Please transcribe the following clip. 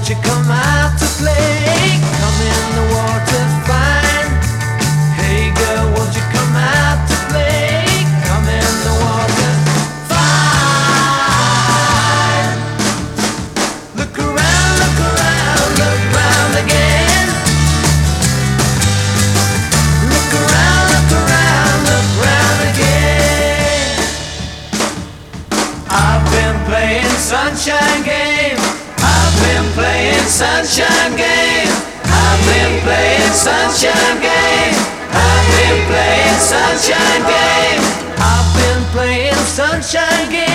won't you come out to play? Come in the water fine. Hey girl, won't you come out to play? Come in the water fine. Look around, look around, look round again. Look around, look around, look round again. I've been playing sunshine game. I've been playing sunshine game. I've been playing sunshine game. I've been playing sunshine game. I've been playing sunshine game.